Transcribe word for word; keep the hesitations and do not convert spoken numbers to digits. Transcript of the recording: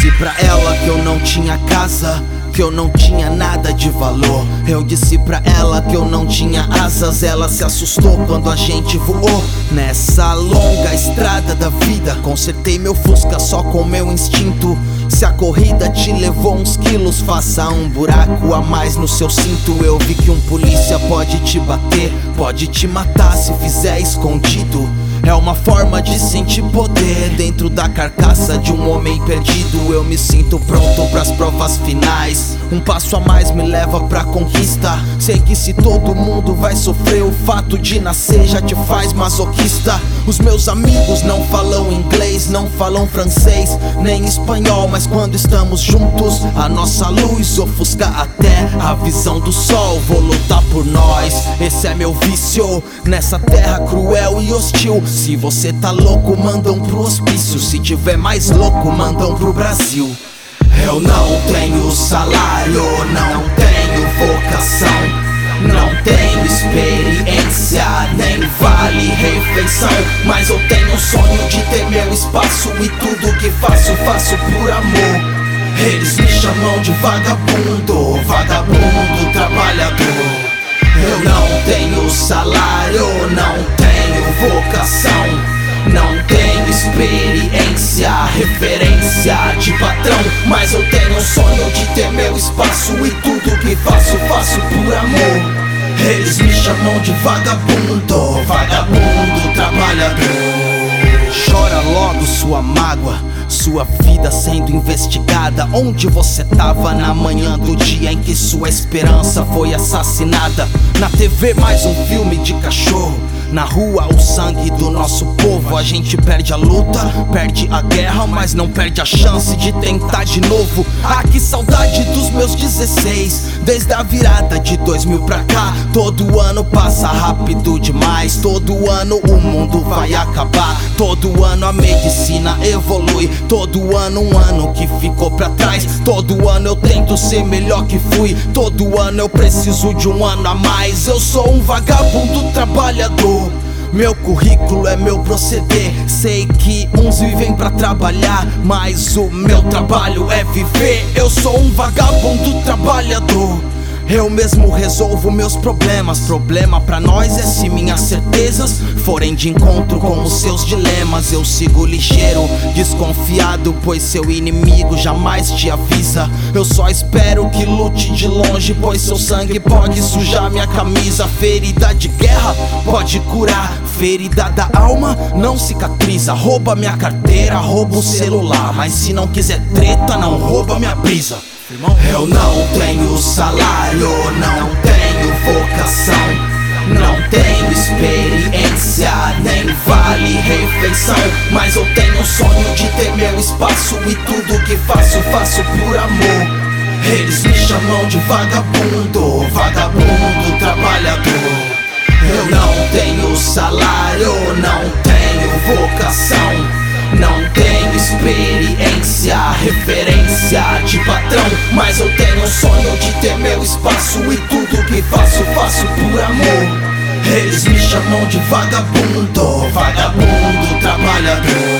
disse pra ela que eu não tinha casa, que eu não tinha nada de valor. Eu disse pra ela que eu não tinha asas. Ela se assustou quando a gente voou. Nessa longa estrada da vida, consertei meu Fusca só com meu instinto. Se a corrida te levou uns quilos, faça um buraco a mais no seu cinto. Eu vi que um polícia pode te bater, pode te matar se fizer escondido. É uma forma de sentir poder dentro da carcaça de um homem perdido. Eu me sinto pronto pras provas finais. Um passo a mais me leva pra conquista. Sei que se todo mundo vai sofrer, o fato de nascer já te faz masoquista. Os meus amigos não falam inglês, não falam francês, nem espanhol, mas quando estamos juntos, a nossa luz ofusca até a visão do sol. Vou lutar por nós, esse é meu vício, nessa terra cruel e hostil. Se você tá louco, mandam pro hospício. Se tiver mais louco, mandam pro Brasil. Eu não tenho salário, não tenho vocação, não tenho experiência, nem vale refeição, mas eu tenho um sonho de ter meu espaço. E tudo que faço, faço por amor. Eles me chamam de vagabundo, vagabundo trabalhador. Eu não tenho salário, não tenho vocação, não tenho experiência, referência de patrão, mas eu tenho um sonho de ter meu espaço. E tudo que faço, faço por amor. Eles me chamam de vagabundo, vagabundo trabalhador. Chora logo sua mágoa, sua vida sendo investigada. Onde você tava na manhã do dia em que sua esperança foi assassinada? Na T V mais um filme de cachorro, na rua o sangue do nosso povo. A gente perde a luta, perde a guerra, mas não perde a chance de tentar de novo. Ah, que saudade dos meus dezesseis, desde a virada de dois mil pra cá. Todo ano passa rápido demais, todo ano o mundo vai acabar. Todo ano a medicina evolui, todo ano um ano que ficou pra trás. Todo ano eu tento ser melhor que fui, todo ano eu preciso de um ano a mais. Eu sou um vagabundo trabalhador, meu currículo é meu proceder. Sei que uns vivem pra trabalhar, mas o meu trabalho é viver. Eu sou um vagabundo trabalhador, eu mesmo resolvo meus problemas. Problema pra nós é se minhas certezas forem de encontro com os seus dilemas. Eu sigo ligeiro, desconfiado, pois seu inimigo jamais te avisa. Eu só espero que lute de longe, pois seu sangue pode sujar minha camisa. Ferida de guerra pode curar, ferida da alma não cicatriza. Rouba minha carteira, rouba o celular, mas se não quiser treta, não rouba minha brisa. Eu não tenho salário, não tenho vocação, não tenho experiência, nem vale refeição, mas eu tenho um sonho de ter meu espaço. E tudo que faço, faço por amor. Eles me chamam de vagabundo, vagabundo trabalhador. Eu não tenho salário, não tenho vocação, não tenho experiência, referência de patrão, mas eu tenho um sonho de ter meu espaço. E tudo que faço, faço por amor. Eles me chamam de vagabundo, vagabundo trabalhador.